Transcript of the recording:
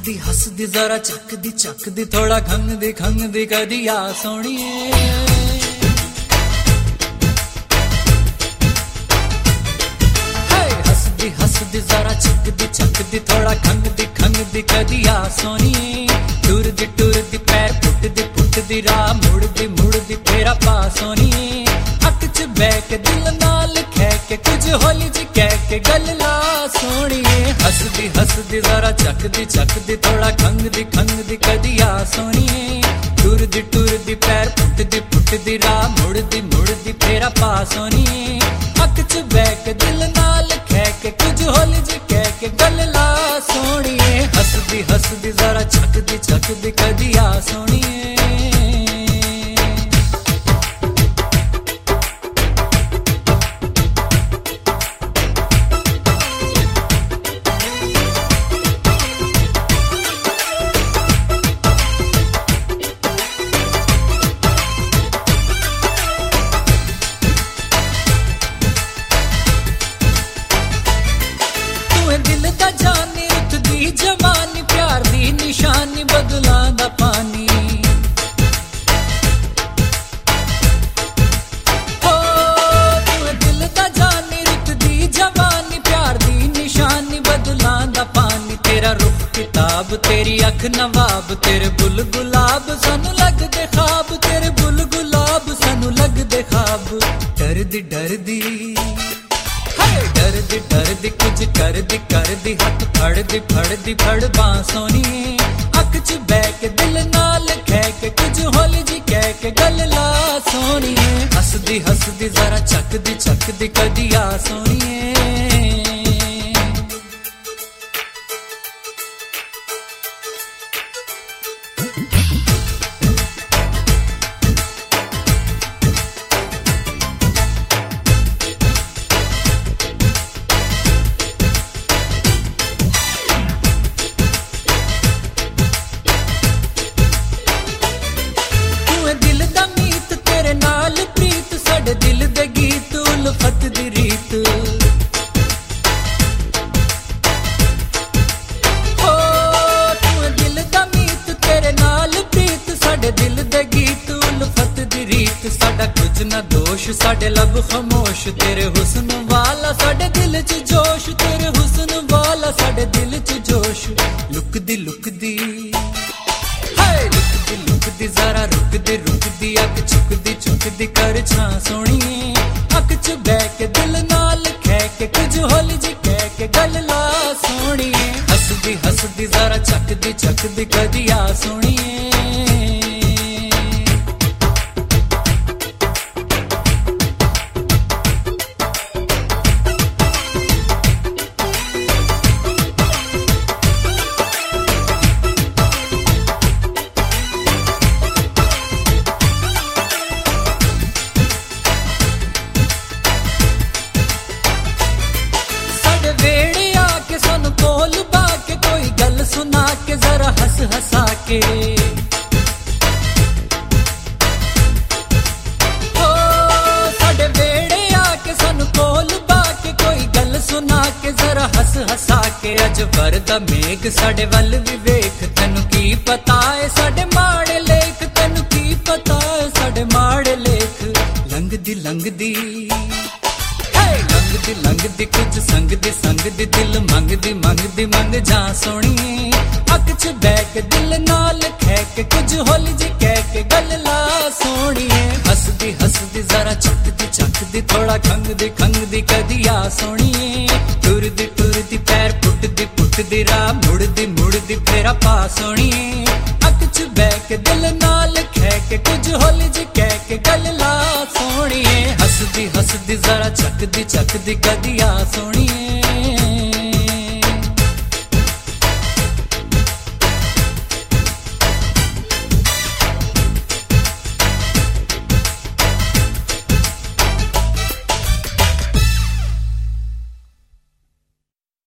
हसदी जरा चकदी थोड़ा खंगदी कदी आ सोनिए। हसदी जरा चकदी थोड़ा खंगदी कदी आ सोनिए। टुरदी पैर पुटदी राह मुड़दी फेरा पा सोनिए। अक च बैक दिल नाल खै के कुछ होली जी कह के गल ला सोनिए। हसदी जरा चकदी थोड़ा खंगदी कदी आ सोनिए। टुरदी पैर पुटदी राह मुड़दी फेरा पा सोनिए। अक च बैक दिल नाल खै के कुछ होली जी कह के गल ला सोनिए। हसदी जरा चकदी कदी आ सोनिए। दिल दा जानी उठदी जवानी प्यार दी निशानी बदलां दा पानी। हो तू दिल दा जानी उठदी जवानी प्यार दी निशानी बदलां दा पानी। तेरा रुख किताब तेरी अख नवाब तेरे बुल गुलाब सानू लगदे ख्वाब। तेरे बुल गुलाब सानू लगदे ख्वाब। डरदी कुछ करदी हथ फड़ बांसोनी। अक च बैक दिल नाल खै के कुछ होली जी कह के गल ला सोनिए। हसदी जरा चकदी कदी आ सोनिए। दिल दे गीत उल्फत दी रीत। हो तू दिल दा मीत तेरे नाल प्रीत। साडे दिल दे गीत उल्फत दी रीत। साडा कुछ ना दोष साडे लब खामोश। तेरे हुस्न वाला साडे दिल च जोश। तेरे हुस्न वाला साडे दिल च जोश। लुकदी जरा रुकदी अक चुकदी कर छां सोनिए। अक च बैक दिल नाल खै के कुछ होली जी कह के गल ला सोनिए। हसदी जरा चकदी कदी आ सोनिए। सानू कोल बाके कोई गल सुना के जरा हंसा के। हो साडे वेड़े आके सानू कोल बाके कोई गल सुना के जरा हंसा के। अज वरदा मेघ साडे वल भी वेख। तैनू की पता है साडे माड़े लेख। तैनू की पता है साडे माड़े लेख। लंघदी कुछ संगदी दिल मंग जा सोनिए। अक च बैक दिल नाल खै के कुछ होली जी कह के गल ला सोनिए। हसदी जरा चकदी थोड़ा खंगदी कदी आ सोनिए। टुरदी पैर पुटदी राह मुड़दी फेरा पा सोनिए। अक च बैक दिल नाल खै के कुछ होली जी कह के गल ला सोनिए। हसदी जरा चकदी कदी आ सोनिए।